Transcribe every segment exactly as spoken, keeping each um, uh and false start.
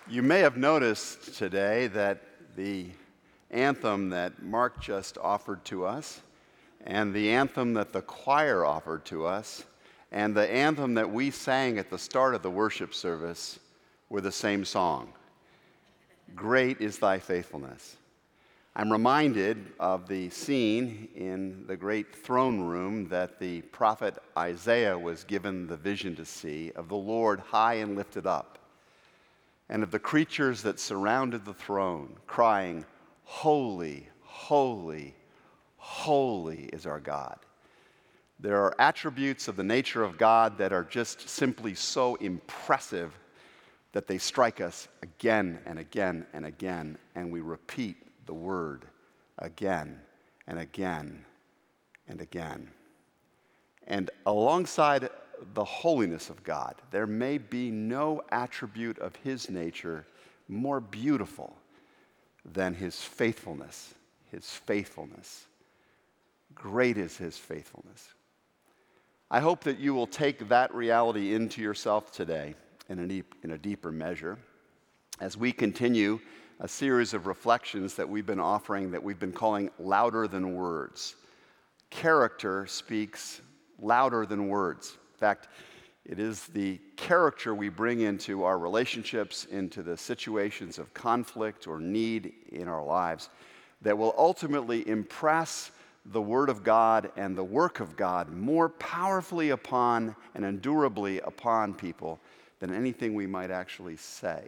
You may have noticed today that the anthem that Mark just offered to us, and the anthem that the choir offered to us, and the anthem that we sang at the start of the worship service were the same song. Great is thy faithfulness. I'm reminded of the scene in the great throne room that the prophet Isaiah was given the vision to see of the Lord high and lifted up, and of the creatures that surrounded the throne, crying, "Holy, holy, holy is our God." There are attributes of the nature of God that are just simply so impressive that they strike us again and again and again, and we repeat the word again and again and again. And alongside the holiness of God, there may be no attribute of his nature more beautiful than his faithfulness. His faithfulness. Great is his faithfulness. I hope that you will take that reality into yourself today in a, deep, in a deeper measure as we continue a series of reflections that we've been offering that we've been calling Louder Than Words. Character speaks louder than words. In fact, it is the character we bring into our relationships, into the situations of conflict or need in our lives that will ultimately impress the Word of God and the work of God more powerfully upon and endurably upon people than anything we might actually say.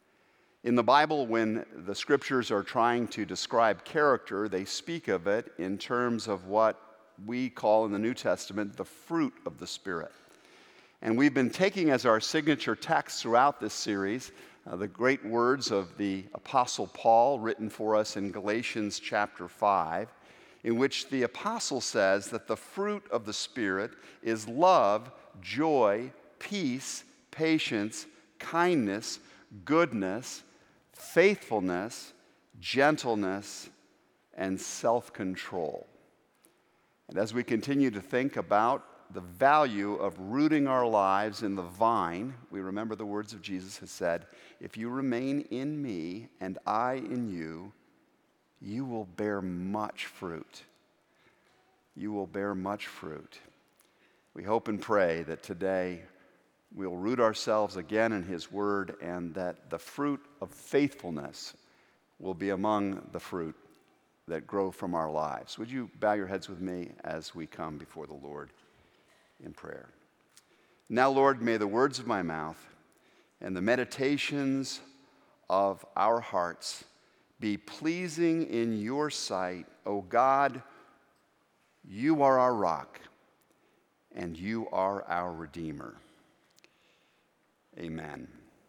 In the Bible, when the Scriptures are trying to describe character, they speak of it in terms of what we call in the New Testament the fruit of the Spirit. And we've been taking as our signature text throughout this series uh, the great words of the Apostle Paul written for us in Galatians chapter five, in which the Apostle says that the fruit of the Spirit is love, joy, peace, patience, kindness, goodness, faithfulness, gentleness, and self-control. And as we continue to think about the value of rooting our lives in the vine, we remember the words of Jesus has said, "If you remain in me and I in you, you will bear much fruit." You will bear much fruit. We hope and pray that today we'll root ourselves again in his word and that the fruit of faithfulness will be among the fruit that grow from our lives. Would you bow your heads with me as we come before the Lord in prayer? Now, Lord, may the words of my mouth and the meditations of our hearts be pleasing in your sight. O God, you are our rock and you are our Redeemer. Amen.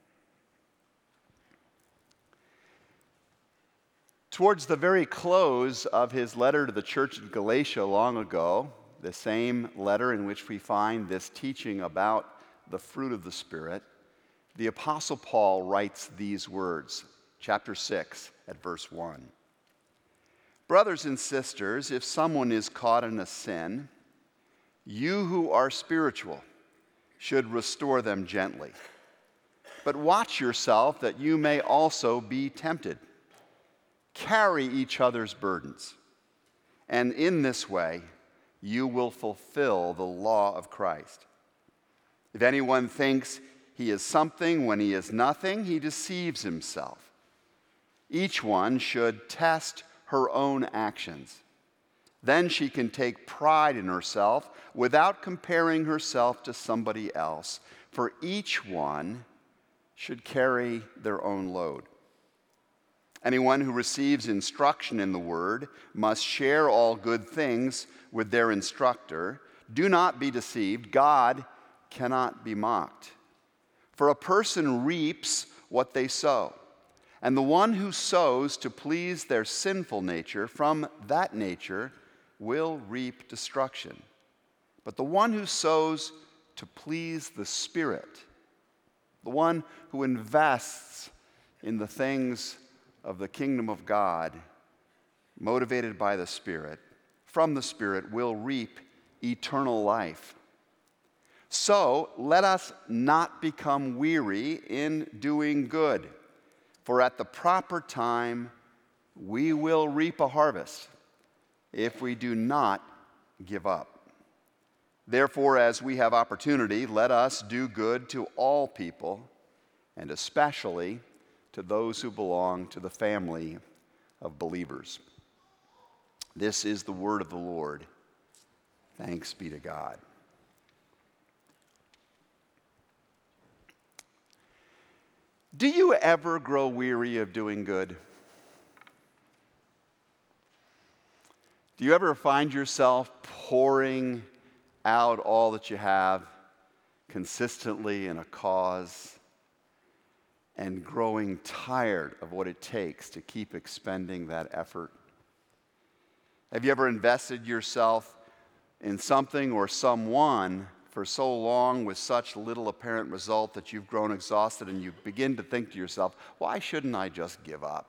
Towards the very close of his letter to the church of Galatia long ago, the same letter in which we find this teaching about the fruit of the Spirit, the Apostle Paul writes these words, chapter six at verse one. "Brothers and sisters, if someone is caught in a sin, you who are spiritual should restore them gently. But watch yourself that you may also be tempted. Carry each other's burdens, and in this way you will fulfill the law of Christ. If anyone thinks he is something when he is nothing, he deceives himself. Each one should test her own actions. Then she can take pride in herself without comparing herself to somebody else, for each one should carry their own load. Anyone who receives instruction in the word must share all good things with their instructor. Do not be deceived. God cannot be mocked. For a person reaps what they sow, and the one who sows to please their sinful nature from that nature will reap destruction. But the one who sows to please the Spirit, the one who invests in the things of the kingdom of God, motivated by the Spirit, from the Spirit will reap eternal life. So let us not become weary in doing good, For at the proper time, we will reap a harvest if we do not give up. Therefore, as we have opportunity, let us do good to all people, and especially to those who belong to the family of believers. This is the word of the Lord. Thanks be to God. Do you ever grow weary of doing good? Do you ever find yourself pouring out all that you have consistently in a cause and growing tired of what it takes to keep expending that effort? Have you ever invested yourself in something or someone for so long with such little apparent result that you've grown exhausted and you begin to think to yourself, why shouldn't I just give up?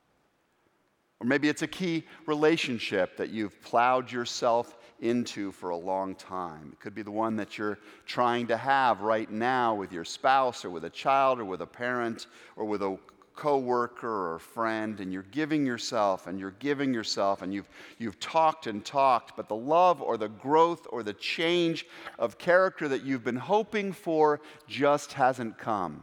Or maybe it's a key relationship that you've plowed yourself into for a long time. It could be the one that you're trying to have right now with your spouse or with a child or with a parent or with a coworker or a friend, and you're giving yourself and you're giving yourself and you've you've talked and talked, but the love or the growth or the change of character that you've been hoping for just hasn't come.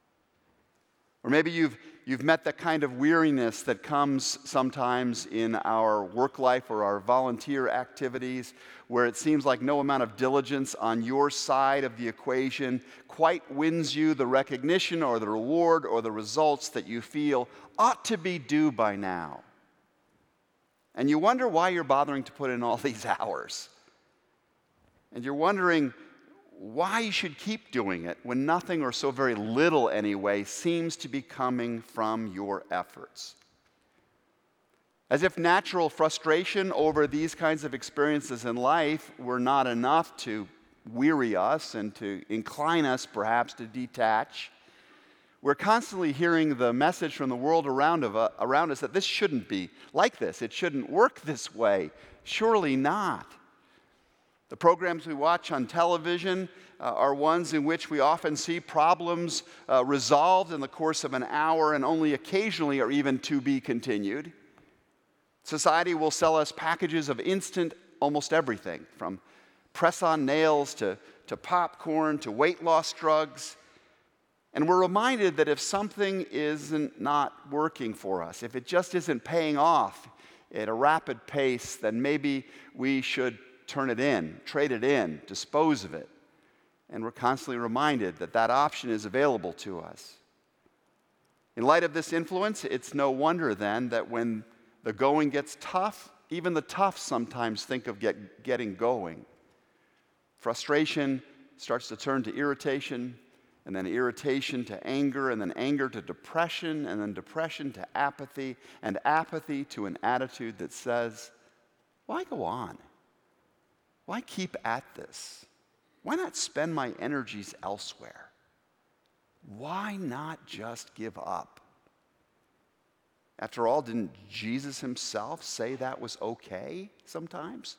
Or maybe you've You've met the kind of weariness that comes sometimes in our work life or our volunteer activities, where it seems like no amount of diligence on your side of the equation quite wins you the recognition or the reward or the results that you feel ought to be due by now. And you wonder why you're bothering to put in all these hours. And you're wondering why you should keep doing it when nothing, or so very little anyway, seems to be coming from your efforts. As if natural frustration over these kinds of experiences in life were not enough to weary us and to incline us perhaps to detach. We're constantly hearing the message from the world around, of, uh, around us that this shouldn't be like this. It shouldn't work this way. Surely not. The programs we watch on television uh, are ones in which we often see problems uh, resolved in the course of an hour and only occasionally are even to be continued. Society will sell us packages of instant almost everything, from press-on nails to, to popcorn to weight loss drugs. And we're reminded that if something isn't not working for us, if it just isn't paying off at a rapid pace, then maybe we should turn it in, trade it in, dispose of it. And we're constantly reminded that that option is available to us. In light of this influence, it's no wonder then that when the going gets tough, even the tough sometimes think of get, getting going. Frustration starts to turn to irritation, and then irritation to anger, and then anger to depression, and then depression to apathy, and apathy to an attitude that says, why go on? Why keep at this? Why not spend my energies elsewhere? Why not just give up? After all, didn't Jesus himself say that was okay sometimes?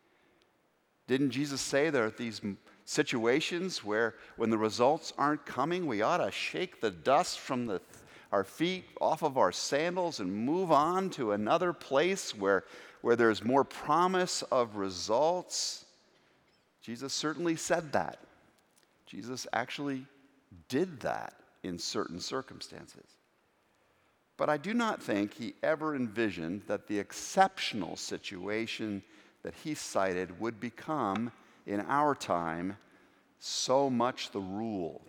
Didn't Jesus say there are these situations where when the results aren't coming, we ought to shake the dust from the, our feet off of our sandals and move on to another place where where there's more promise of results? Jesus certainly said that. Jesus actually did that in certain circumstances. But I do not think he ever envisioned that the exceptional situation that he cited would become, in our time, so much the rule.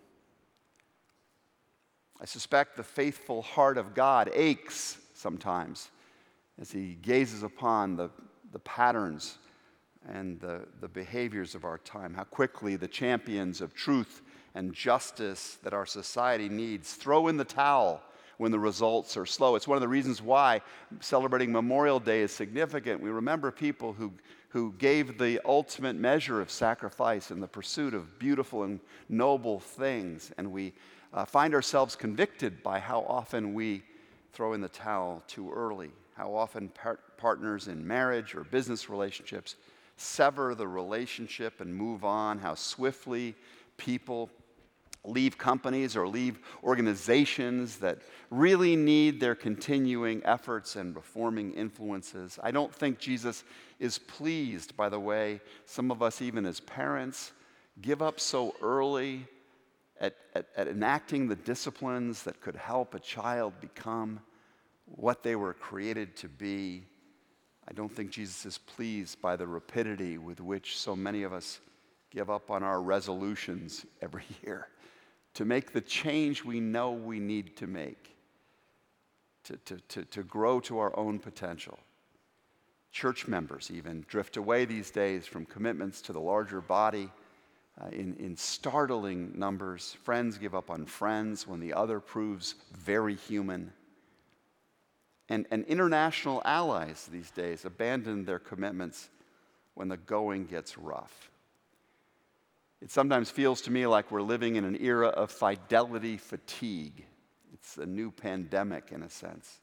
I suspect the faithful heart of God aches sometimes as he gazes upon the, the patterns and the, the behaviors of our time, how quickly the champions of truth and justice that our society needs throw in the towel when the results are slow. It's one of the reasons why celebrating Memorial Day is significant. We remember people who, who gave the ultimate measure of sacrifice in the pursuit of beautiful and noble things, and we uh, find ourselves convicted by how often we throw in the towel too early. How often par- partners in marriage or business relationships sever the relationship and move on. How swiftly people leave companies or leave organizations that really need their continuing efforts and reforming influences. I don't think Jesus is pleased by the way some of us, even as parents, give up so early at, at, at enacting the disciplines that could help a child become what they were created to be. I don't think Jesus is pleased by the rapidity with which so many of us give up on our resolutions every year to make the change we know we need to make, to, to, to, to grow to our own potential. Church members even drift away these days from commitments to the larger body uh, in, in startling numbers. Friends give up on friends when the other proves very human. And, and international allies these days abandon their commitments when the going gets rough. It sometimes feels to me like we're living in an era of fidelity fatigue. It's a new pandemic in a sense.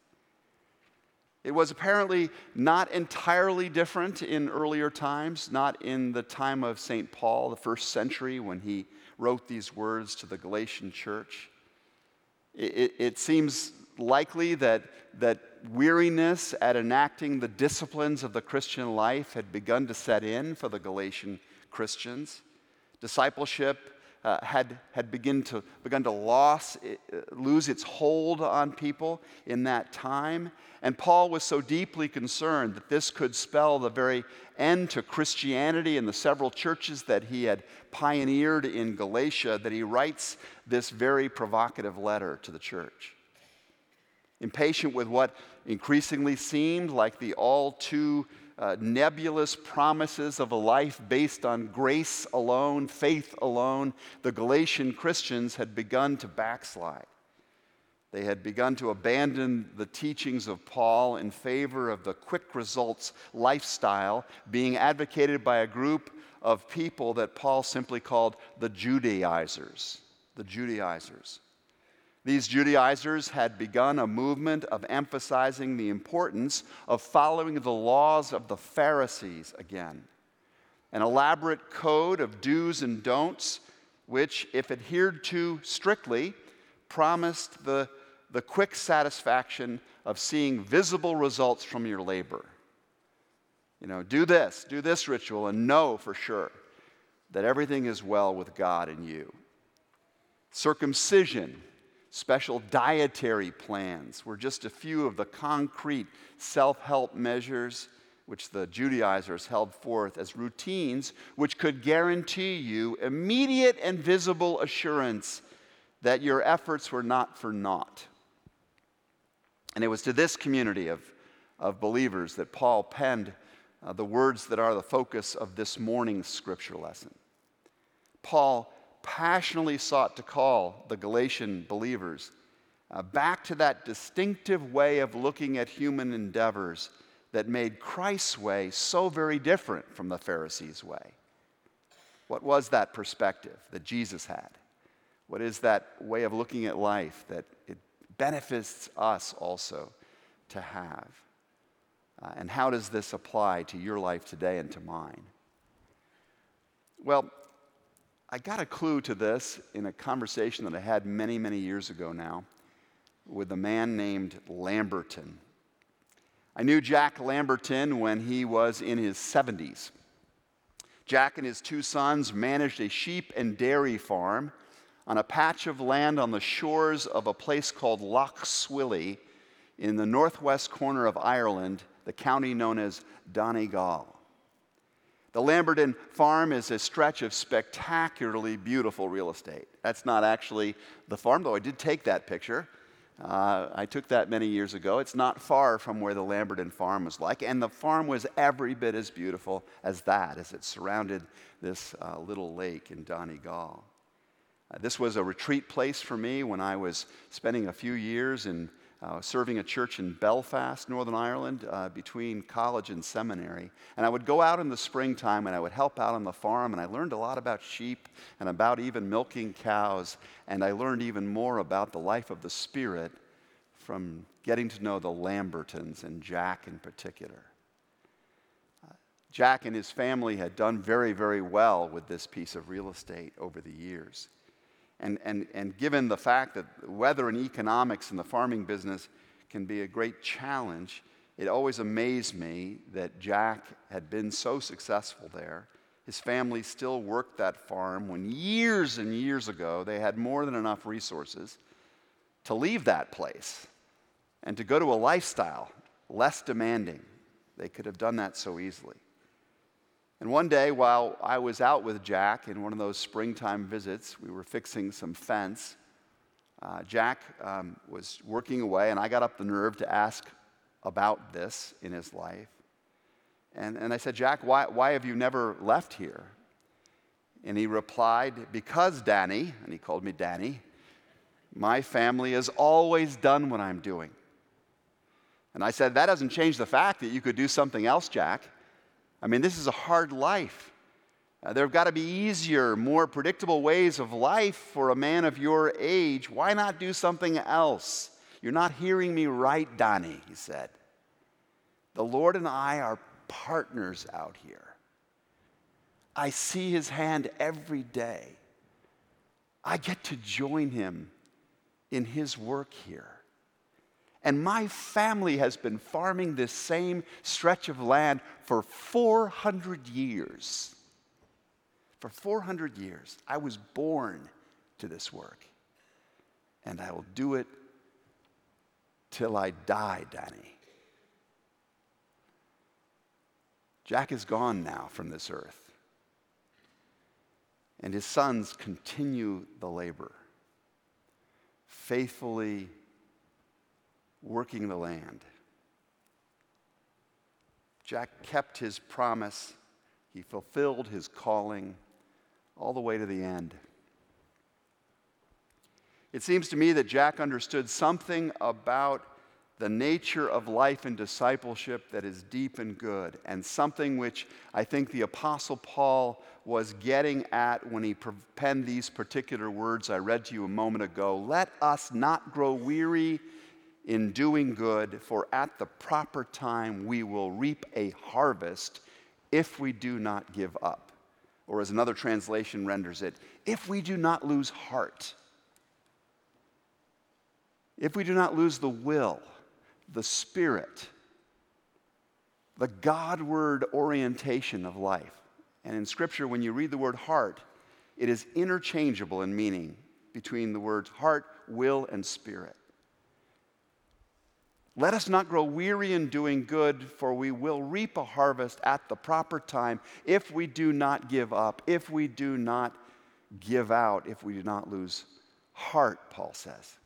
It was apparently not entirely different in earlier times, not in the time of Saint Paul, the first century, when he wrote these words to the Galatian church. It, it, it seems likely that, that weariness at enacting the disciplines of the Christian life had begun to set in for the Galatian Christians. Discipleship uh, had, had begun to, begun to loss, uh, lose its hold on people in that time. And Paul was so deeply concerned that this could spell the very end to Christianity in the several churches that he had pioneered in Galatia that he writes this very provocative letter to the church. Impatient with what increasingly seemed like the all too Uh, nebulous promises of a life based on grace alone, faith alone, the Galatian Christians had begun to backslide. They had begun to abandon the teachings of Paul in favor of the quick results lifestyle being advocated by a group of people that Paul simply called the Judaizers. The Judaizers. These Judaizers had begun a movement of emphasizing the importance of following the laws of the Pharisees again. An elaborate code of do's and don'ts, which, if adhered to strictly, promised the, the quick satisfaction of seeing visible results from your labor. You know, do this, do this ritual, and know for sure that everything is well with God and you. Circumcision, special dietary plans were just a few of the concrete self-help measures which the Judaizers held forth as routines which could guarantee you immediate and visible assurance that your efforts were not for naught. And it was to this community of, of believers that Paul penned uh, the words that are the focus of this morning's scripture lesson. Paul passionately sought to call the Galatian believers uh, back to that distinctive way of looking at human endeavors that made Christ's way so very different from the Pharisees' way. What was that perspective that Jesus had? What is that way of looking at life that it benefits us also to have? Uh, and how does this apply to your life today and to mine? Well, I got a clue to this in a conversation that I had many, many years ago now with a man named Lamberton. I knew Jack Lamberton when he was in his seventies. Jack and his two sons managed a sheep and dairy farm on a patch of land on the shores of a place called Lough Swilly in the northwest corner of Ireland, the county known as Donegal. The Lamberton farm is a stretch of spectacularly beautiful real estate. That's not actually the farm, though I did take that picture. Uh, I took that many years ago. It's not far from where the Lamberton farm was like, and the farm was every bit as beautiful as that, as it surrounded this uh, little lake in Donegal. Uh, this was a retreat place for me when I was spending a few years in Uh, serving a church in Belfast, Northern Ireland, uh, between college and seminary. And I would go out in the springtime and I would help out on the farm, and I learned a lot about sheep and about even milking cows, and I learned even more about the life of the Spirit from getting to know the Lambertons and Jack in particular. Uh, Jack and his family had done very, very well with this piece of real estate over the years. And, and, and given the fact that weather and economics in the farming business can be a great challenge, it always amazed me that Jack had been so successful there. His family still worked that farm when years and years ago they had more than enough resources to leave that place and to go to a lifestyle less demanding. They could have done that so easily. And one day, while I was out with Jack in one of those springtime visits, we were fixing some fence. Uh, Jack um, was working away, and I got up the nerve to ask about this in his life. And, and I said, Jack, why, why have you never left here? And he replied, because, Danny, and he called me Danny, my family has always done what I'm doing. And I said, that doesn't change the fact that you could do something else, Jack. I mean, this is a hard life. Uh, there have got to be easier, more predictable ways of life for a man of your age. Why not do something else? You're not hearing me right, Donnie, he said. The Lord and I are partners out here. I see his hand every day. I get to join him in his work here. And my family has been farming this same stretch of land for four hundred years. For four hundred years, I was born to this work. And I will do it till I die, Danny. Jack is gone now from this earth. And his sons continue the labor, faithfully working the land. Jack kept his promise. He fulfilled his calling all the way to the end. It seems to me that Jack understood something about the nature of life and discipleship that is deep and good, and something which I think the Apostle Paul was getting at when he penned these particular words I read to you a moment ago. Let us not grow weary in doing good, for at the proper time we will reap a harvest if we do not give up. Or as another translation renders it, if we do not lose heart. If we do not lose the will, the spirit, the Godward orientation of life. And in Scripture, when you read the word heart, it is interchangeable in meaning between the words heart, will, and spirit. Let us not grow weary in doing good, for we will reap a harvest at the proper time if we do not give up, if we do not give out, if we do not lose heart, Paul says.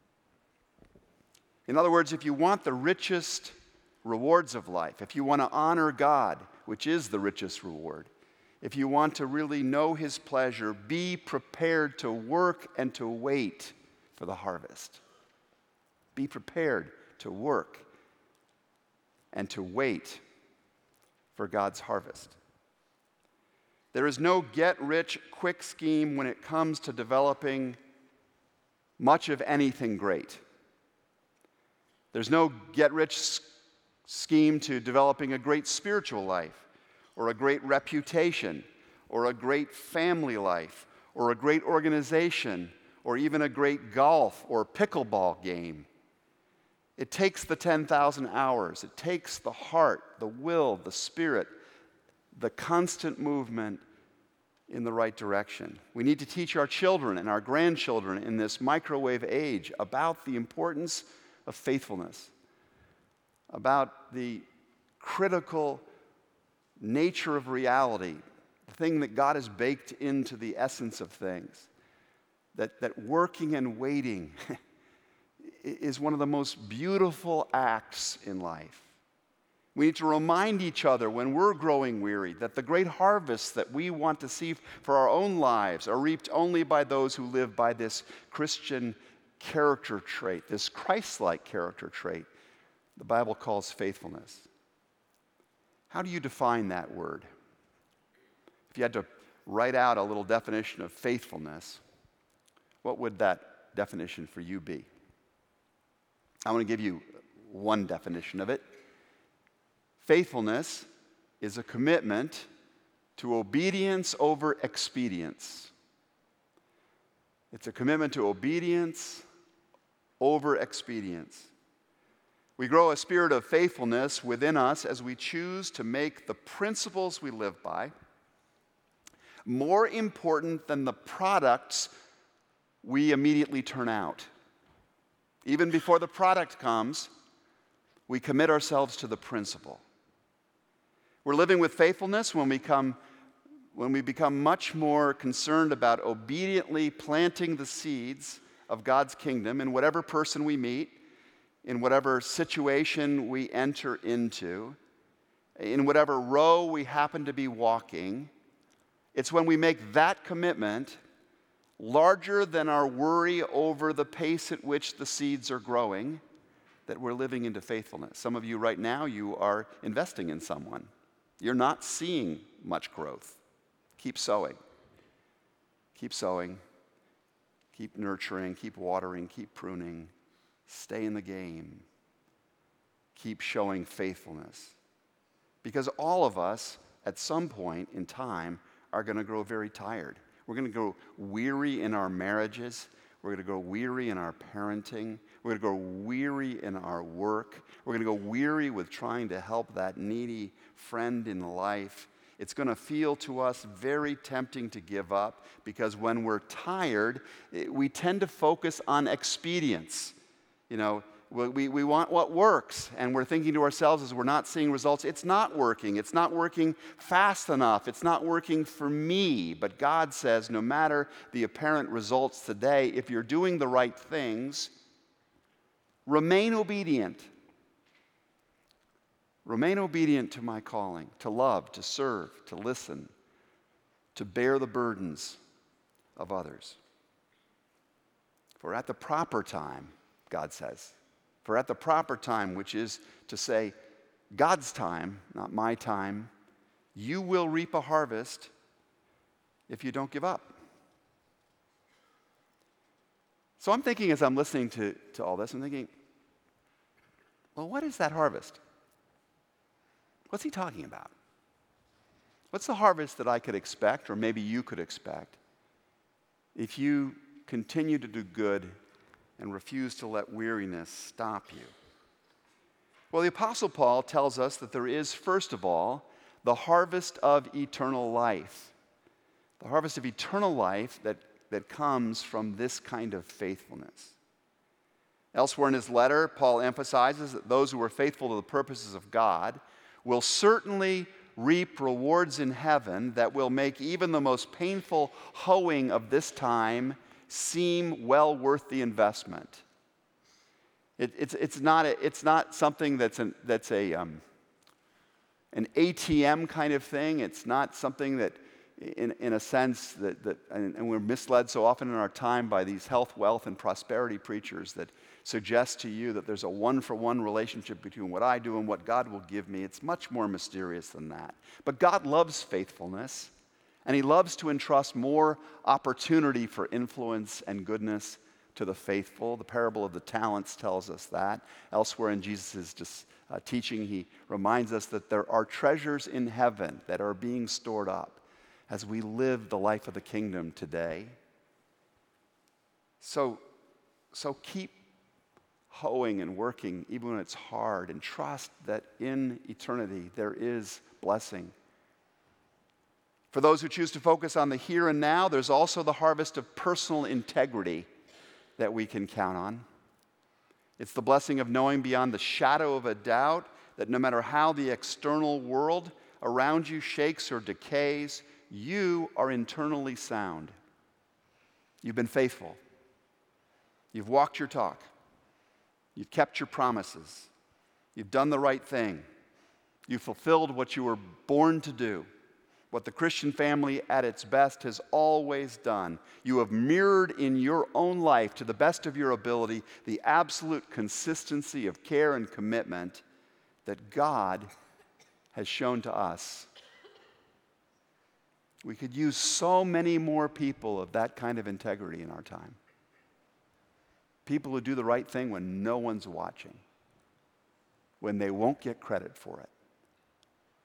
In other words, if you want the richest rewards of life, if you want to honor God, which is the richest reward, if you want to really know his pleasure, be prepared to work and to wait for the harvest. Be prepared to work and to wait for God's harvest. There is no get-rich-quick scheme when it comes to developing much of anything great. There's no get-rich scheme to developing a great spiritual life, or a great reputation, or a great family life, or a great organization, or even a great golf or pickleball game. It takes the ten thousand hours. It takes the heart, the will, the spirit, the constant movement in the right direction. We need to teach our children and our grandchildren in this microwave age about the importance of faithfulness, about the critical nature of reality, the thing that God has baked into the essence of things, that, that working and waiting is one of the most beautiful acts in life. We need to remind each other when we're growing weary that the great harvests that we want to see for our own lives are reaped only by those who live by this Christian character trait, this Christ-like character trait the Bible calls faithfulness. How do you define that word? If you had to write out a little definition of faithfulness, what would that definition for you be? I want to give you one definition of it. Faithfulness is a commitment to obedience over expedience. It's a commitment to obedience over expedience. We grow a spirit of faithfulness within us as we choose to make the principles we live by more important than the products we immediately turn out. Even before the product comes, we commit ourselves to the principle. We're living with faithfulness when we come when we become much more concerned about obediently planting the seeds of God's kingdom in whatever person we meet, in whatever situation we enter into, in whatever row we happen to be walking. It's when we make that commitment larger than our worry over the pace at which the seeds are growing that we're living into faithfulness. Some of you right now, you are investing in someone. You're not seeing much growth. Keep sowing. Keep sowing. Keep nurturing. Keep watering. Keep pruning. Stay in the game. Keep showing faithfulness. Because all of us, at some point in time, are going to grow very tired. We're going to grow weary in our marriages. We're going to grow weary in our parenting. We're going to grow weary in our work. We're going to go weary with trying to help that needy friend in life. It's going to feel to us very tempting to give up because when we're tired, we tend to focus on expedience. You know, we, we want what works, and we're thinking to ourselves as we're not seeing results, it's not working. It's not working fast enough. It's not working for me. But God says no matter the apparent results today, if you're doing the right things, remain obedient. Remain obedient to my calling, to love, to serve, to listen, to bear the burdens of others. For at the proper time, God says, for at the proper time, which is to say, God's time, not my time, you will reap a harvest if you don't give up. So I'm thinking as I'm listening to, to all this, I'm thinking, well, what is that harvest? What's he talking about? What's the harvest that I could expect, or maybe you could expect, if you continue to do good and refuse to let weariness stop you? Well, the Apostle Paul tells us that there is, first of all, the harvest of eternal life. The harvest of eternal life that, that comes from this kind of faithfulness. Elsewhere in his letter, Paul emphasizes that those who are faithful to the purposes of God will certainly reap rewards in heaven that will make even the most painful hoeing of this time seem well worth the investment. It, it's, it's, not a, it's not something that's, an, that's a, um, an A T M kind of thing. It's not something that, in, in a sense, that, that and, and we're misled so often in our time by these health, wealth, and prosperity preachers that suggest to you that there's a one-for-one relationship between what I do and what God will give me. It's much more mysterious than that. But God loves faithfulness, and he loves to entrust more opportunity for influence and goodness to the faithful. The parable of the talents tells us that. Elsewhere in Jesus' uh, teaching, he reminds us that there are treasures in heaven that are being stored up as we live the life of the kingdom today. So, so keep hoeing and working even when it's hard, and trust that in eternity there is blessing. For those who choose to focus on the here and now, there's also the harvest of personal integrity that we can count on. It's the blessing of knowing beyond the shadow of a doubt that no matter how the external world around you shakes or decays, you are internally sound. You've been faithful. You've walked your talk. You've kept your promises. You've done the right thing. You've fulfilled what you were born to do, what the Christian family at its best has always done. You have mirrored in your own life, to the best of your ability, the absolute consistency of care and commitment that God has shown to us. We could use so many more people of that kind of integrity in our time. People who do the right thing when no one's watching, when they won't get credit for it.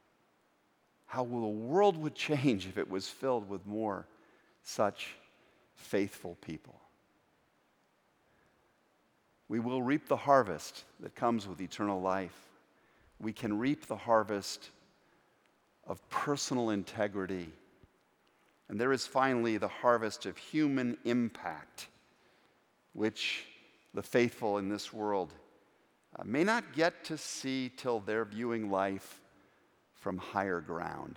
How the world would change if it was filled with more such faithful people. We will reap the harvest that comes with eternal life. We can reap the harvest of personal integrity. And there is finally the harvest of human impact, which the faithful in this world uh, may not get to see till they're viewing life from higher ground.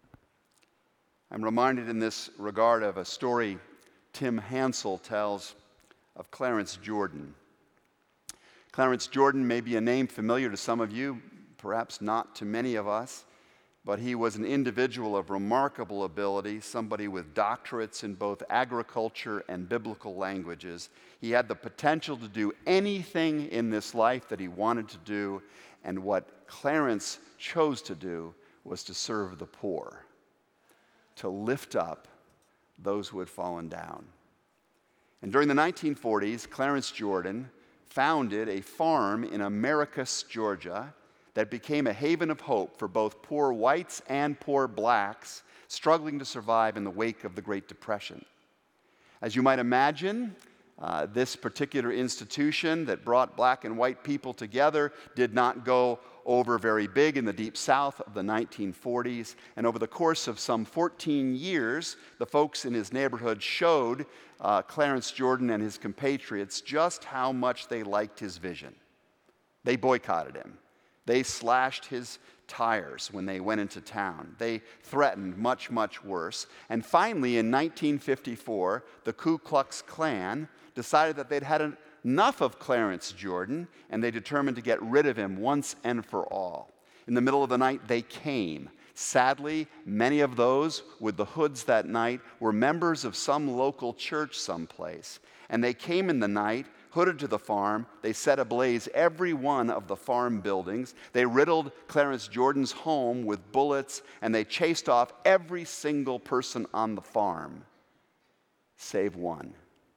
I'm reminded in this regard of a story Tim Hansel tells of Clarence Jordan. Clarence Jordan may be a name familiar to some of you, perhaps not to many of us, but he was an individual of remarkable ability, somebody with doctorates in both agriculture and biblical languages. He had the potential to do anything in this life that he wanted to do, and what Clarence chose to do was to serve the poor, to lift up those who had fallen down. And during the nineteen forties, Clarence Jordan founded a farm in Americus, Georgia, that became a haven of hope for both poor whites and poor blacks struggling to survive in the wake of the Great Depression. As you might imagine, uh, this particular institution that brought black and white people together did not go over very big in the Deep South of the nineteen forties, and over the course of some fourteen years, the folks in his neighborhood showed uh, Clarence Jordan and his compatriots just how much they liked his vision. They boycotted him. They slashed his tires when they went into town. They threatened much, much worse. And finally, in nineteen fifty-four, the Ku Klux Klan decided that they'd had enough of Clarence Jordan, and they determined to get rid of him once and for all. In the middle of the night, they came. Sadly, many of those with the hoods that night were members of some local church someplace. And they came in the night, hooded to the farm. They set ablaze every one of the farm buildings. They riddled Clarence Jordan's home with bullets, and they chased off every single person on the farm, save one.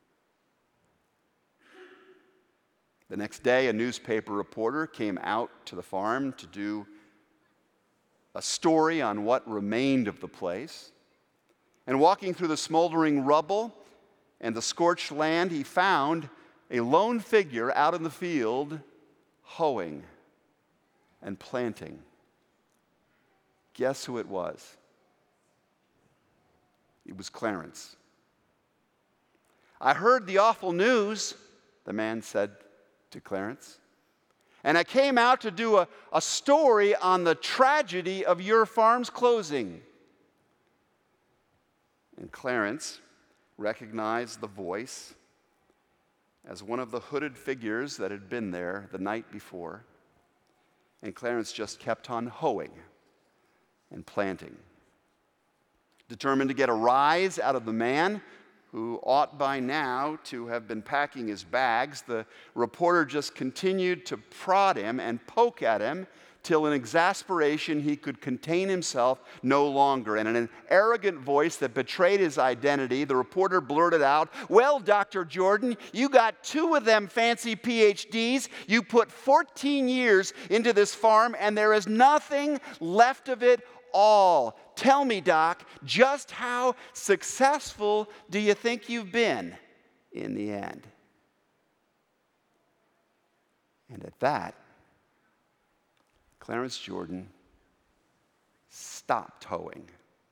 The next day, a newspaper reporter came out to the farm to do a story on what remained of the place. And walking through the smoldering rubble and the scorched land, he found a lone figure out in the field hoeing and planting. Guess who it was? It was Clarence. "I heard the awful news," the man said to Clarence, "and I came out to do a, a story on the tragedy of your farm's closing." And Clarence recognized the voice as one of the hooded figures that had been there the night before. And Clarence just kept on hoeing and planting, determined to get a rise out of the man who ought by now to have been packing his bags. The reporter just continued to prod him and poke at him till in exasperation he could contain himself no longer. And in an arrogant voice that betrayed his identity, the reporter blurted out, "Well, Doctor Jordan, you got two of them fancy P H Ds. You put fourteen years into this farm, and there is nothing left of it all. Tell me, Doc, just how successful do you think you've been in the end?" And at that, Clarence Jordan stopped hoeing,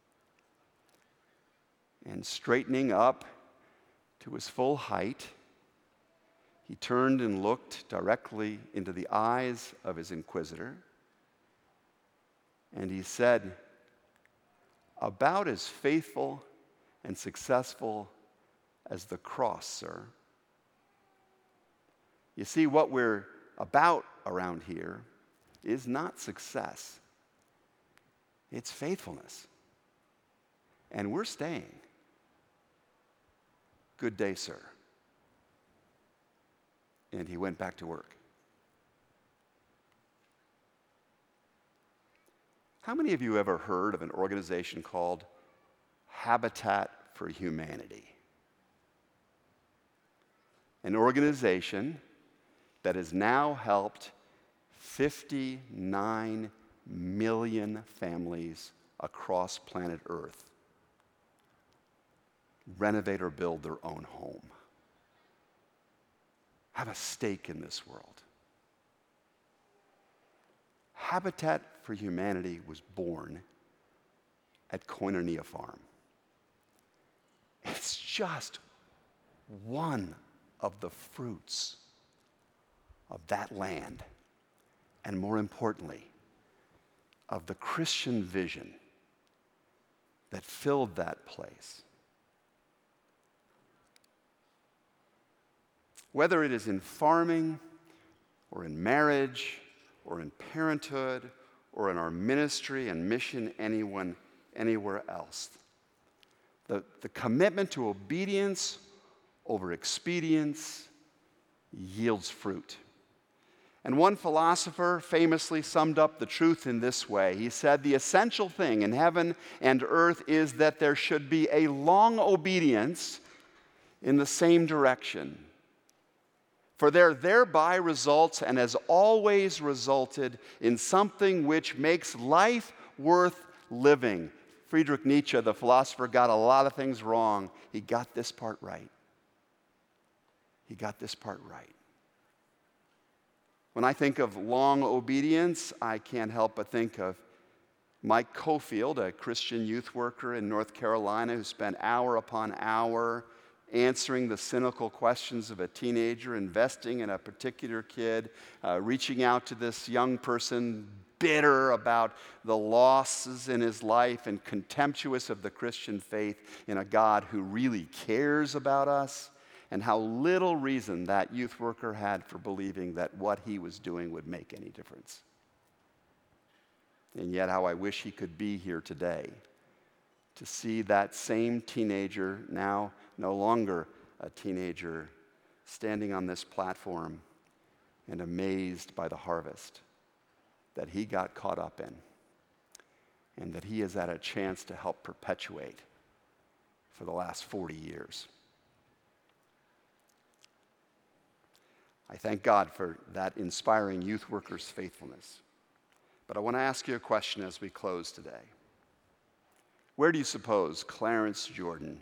and straightening up to his full height, he turned and looked directly into the eyes of his inquisitor, and he said, "About as faithful and successful as the cross, sir." You see, what we're about around here is not success. It's faithfulness. And we're staying. "Good day, sir." And he went back to work. How many of you ever heard of an organization called Habitat for Humanity? An organization that has now helped fifty-nine million families across planet Earth renovate or build their own home, have a stake in this world. Habitat for Humanity was born at Koinonia Farm. It's just one of the fruits of that land, and more importantly, of the Christian vision that filled that place. Whether it is in farming, or in marriage, or in parenthood, or in our ministry and mission anyone, anywhere else, the, the commitment to obedience over expedience yields fruit. And one philosopher famously summed up the truth in this way. He said, "The essential thing in heaven and earth is that there should be a long obedience in the same direction. For there thereby results and has always resulted in something which makes life worth living." Friedrich Nietzsche, the philosopher, got a lot of things wrong. He got this part right. He got this part right. When I think of long obedience, I can't help but think of Mike Cofield, a Christian youth worker in North Carolina who spent hour upon hour answering the cynical questions of a teenager, investing in a particular kid, uh, reaching out to this young person, bitter about the losses in his life and contemptuous of the Christian faith in a God who really cares about us, and how little reason that youth worker had for believing that what he was doing would make any difference. And yet how I wish he could be here today to see that same teenager, now no longer a teenager, standing on this platform and amazed by the harvest that he got caught up in, and that he has had a chance to help perpetuate for the last forty years. I thank God for that inspiring youth worker's faithfulness. But I want to ask you a question as we close today. Where do you suppose Clarence Jordan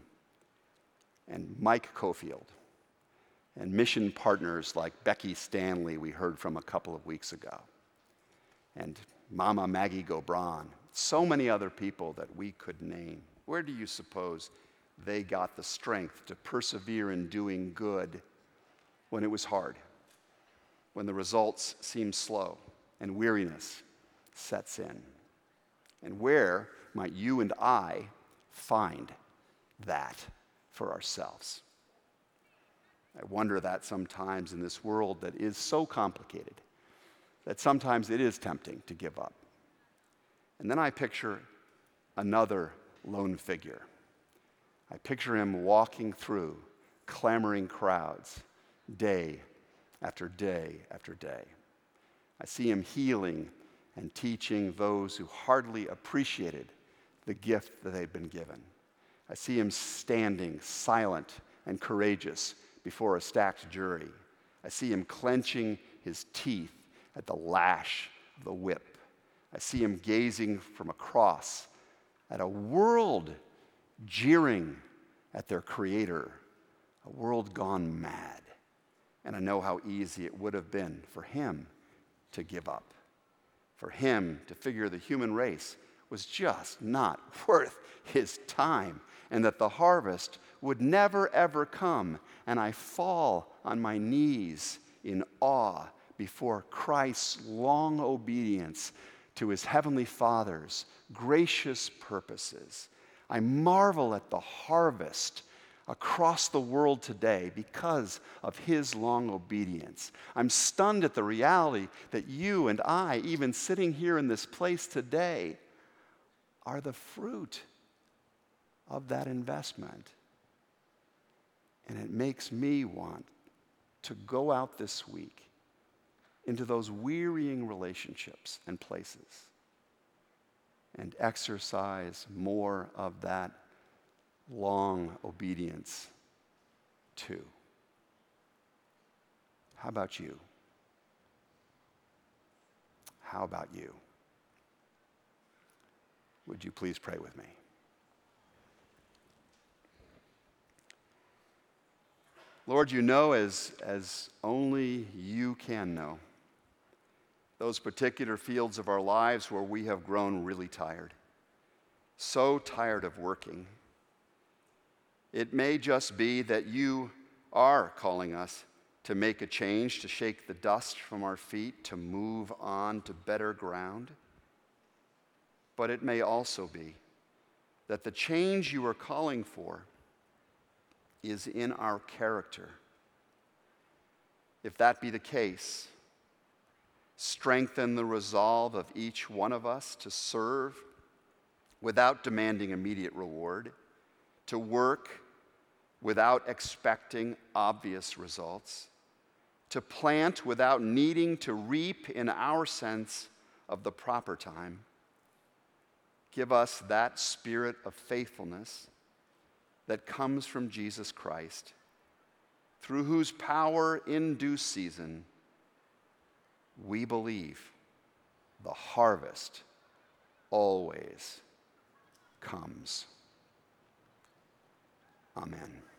and Mike Cofield and mission partners like Becky Stanley we heard from a couple of weeks ago, and Mama Maggie Gobran, so many other people that we could name, where do you suppose they got the strength to persevere in doing good when it was hard, when the results seem slow and weariness sets in? And where might you and I find that for ourselves? I wonder that sometimes in this world that is so complicated, that sometimes it is tempting to give up. And then I picture another lone figure. I picture him walking through clamoring crowds day after day after day. I see him healing and teaching those who hardly appreciated the gift that they've been given. I see him standing silent and courageous before a stacked jury. I see him clenching his teeth at the lash of the whip. I see him gazing from across at a world jeering at their creator, a world gone mad. And I know how easy it would have been for him to give up, for him to figure the human race was just not worth his time, and that the harvest would never, ever come. And I fall on my knees in awe before Christ's long obedience to his heavenly Father's gracious purposes. I marvel at the harvest across the world today because of his long obedience. I'm stunned at the reality that you and I, even sitting here in this place today, are the fruit of that investment. And it makes me want to go out this week into those wearying relationships and places and exercise more of that long obedience too. How about you? How about you? Would you please pray with me? Lord, you know as, as only you can know those particular fields of our lives where we have grown really tired, so tired of working. It may just be that you are calling us to make a change, to shake the dust from our feet, to move on to better ground. But it may also be that the change you are calling for is in our character. If that be the case, strengthen the resolve of each one of us to serve without demanding immediate reward, to work without expecting obvious results, to plant without needing to reap in our sense of the proper time. Give us that spirit of faithfulness that comes from Jesus Christ, through whose power in due season we believe the harvest always comes. Amen.